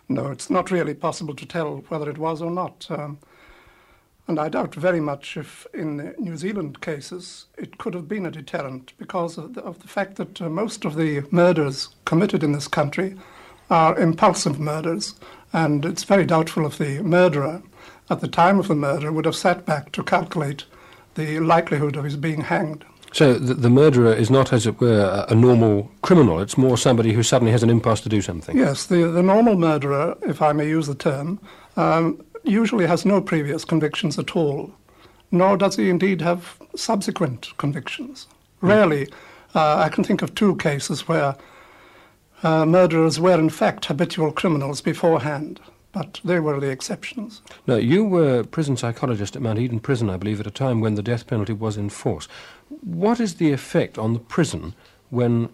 No, it's not really possible to tell whether it was or not. And I doubt very much if in the New Zealand cases it could have been a deterrent because of the fact that most of the murders committed in this country are impulsive murders, and it's very doubtful if the murderer at the time of the murder would have sat back to calculate the likelihood of his being hanged. So the murderer is not, as it were, a normal criminal. It's more somebody who suddenly has an impulse to do something. Yes, the normal murderer, if I may use the term, usually has no previous convictions at all, nor does he indeed have subsequent convictions. Rarely, I can think of 2 cases where murderers were in fact habitual criminals beforehand, but they were the exceptions. Now, you were prison psychologist at Mount Eden Prison, I believe, at a time when the death penalty was in force. What is the effect on the prison when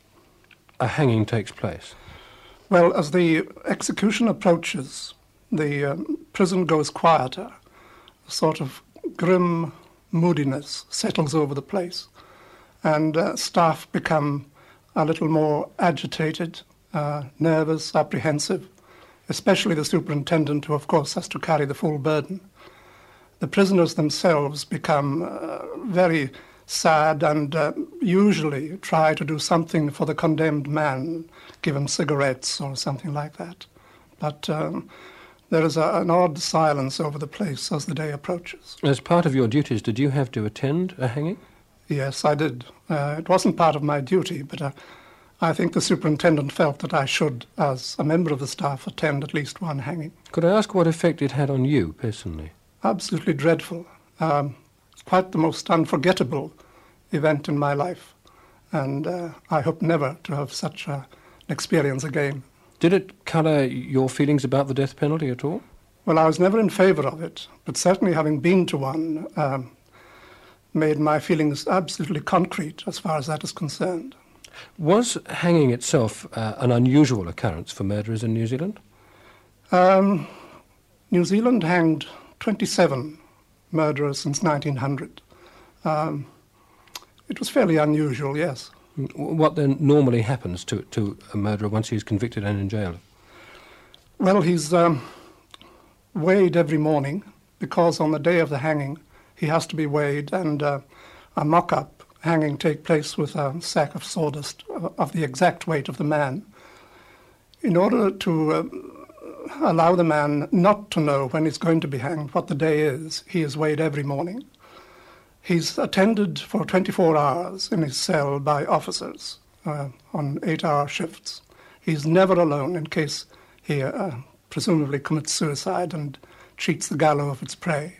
a hanging takes place? Well, as the execution approaches, the prison goes quieter. A sort of grim moodiness settles over the place, and staff become a little more agitated, nervous, apprehensive, especially the superintendent, who of course has to carry the full burden. The prisoners themselves become very sad and usually try to do something for the condemned man, give him cigarettes or something like that. But there is an odd silence over the place as the day approaches. As part of your duties, did you have to attend a hanging? Yes, I did. It wasn't part of my duty, but I think the superintendent felt that I should, as a member of the staff, attend at least one hanging. Could I ask what effect it had on you personally? Absolutely dreadful. Quite the most unforgettable event in my life, and I hope never to have such an experience again. Did it colour your feelings about the death penalty at all? Well, I was never in favour of it, but certainly having been to one made my feelings absolutely concrete as far as that is concerned. Was hanging itself an unusual occurrence for murderers in New Zealand? New Zealand hanged 27 murderers since 1900. It was fairly unusual, yes. What then normally happens to a murderer once he's convicted and in jail? Well, he's weighed every morning because on the day of the hanging he has to be weighed, and a mock-up hanging take place with a sack of sawdust of the exact weight of the man. In order to allow the man not to know when he's going to be hanged, what the day is, he is weighed every morning. He's attended for 24 hours in his cell by officers on 8-hour shifts. He's never alone in case he presumably commits suicide and cheats the gallows of its prey.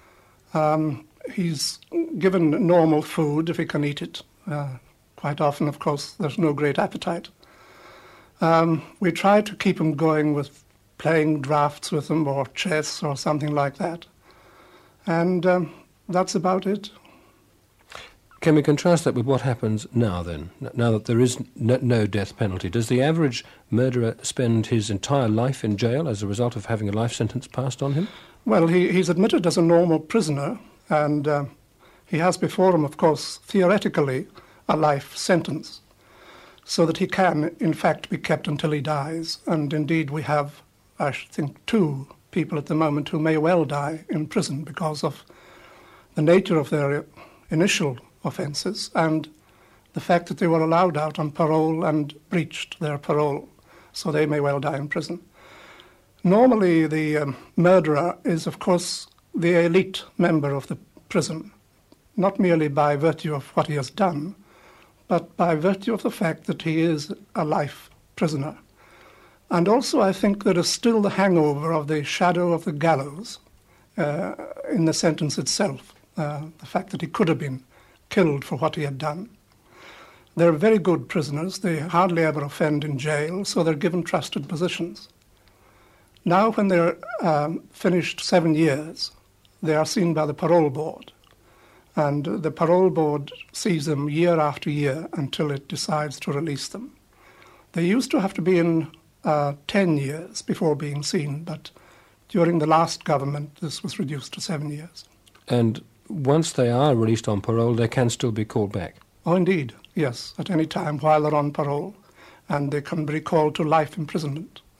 He's given normal food if he can eat it. Quite often, of course, there's no great appetite. We try to keep him going with playing drafts with him or chess or something like that. And that's about it. Can we contrast that with what happens now then? Now that there is no death penalty, does the average murderer spend his entire life in jail as a result of having a life sentence passed on him? Well, he's admitted as a normal prisoner, and he has before him, of course, theoretically, a life sentence, so that he can, in fact, be kept until he dies. And indeed, we have, I think, 2 people at the moment who may well die in prison because of the nature of their initial offences and the fact that they were allowed out on parole and breached their parole, so they may well die in prison. Normally, the murderer is, of course, the elite member of the prison, not merely by virtue of what he has done, but by virtue of the fact that he is a life prisoner. And also, I think there is still the hangover of the shadow of the gallows in the sentence itself, the fact that he could have been killed for what he had done. They're very good prisoners. They hardly ever offend in jail, so they're given trusted positions. Now, when they're finished 7 years, they are seen by the parole board, and the parole board sees them year after year until it decides to release them. They used to have to be in 10 years before being seen, but during the last government, this was reduced to 7 years. And once they are released on parole, they can still be called back? Oh, indeed, yes, at any time while they're on parole, and they can be recalled to life imprisonment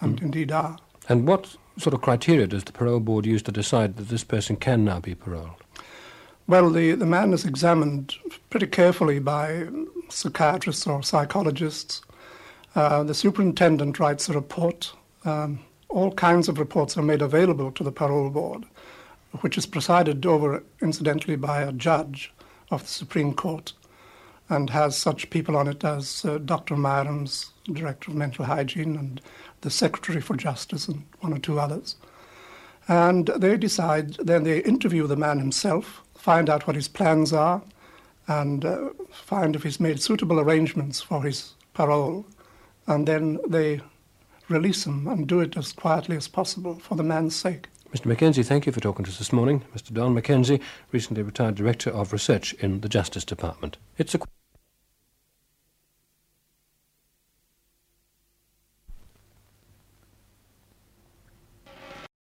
and indeed are. And what sort of criteria does the parole board use to decide that this person can now be paroled? Well, the man is examined pretty carefully by psychiatrists or psychologists. The superintendent writes a report. All kinds of reports are made available to the parole board, which is presided over, incidentally, by a judge of the Supreme Court, and has such people on it as Dr. Myrams, Director of Mental Hygiene, and the Secretary for Justice, and one or two others. And they decide, then they interview the man himself, find out what his plans are, and find if he's made suitable arrangements for his parole, and then they release him and do it as quietly as possible for the man's sake. Mr. Mackenzie, thank you for talking to us this morning. Mr. Don Mackenzie, recently retired Director of Research in the Justice Department. It's a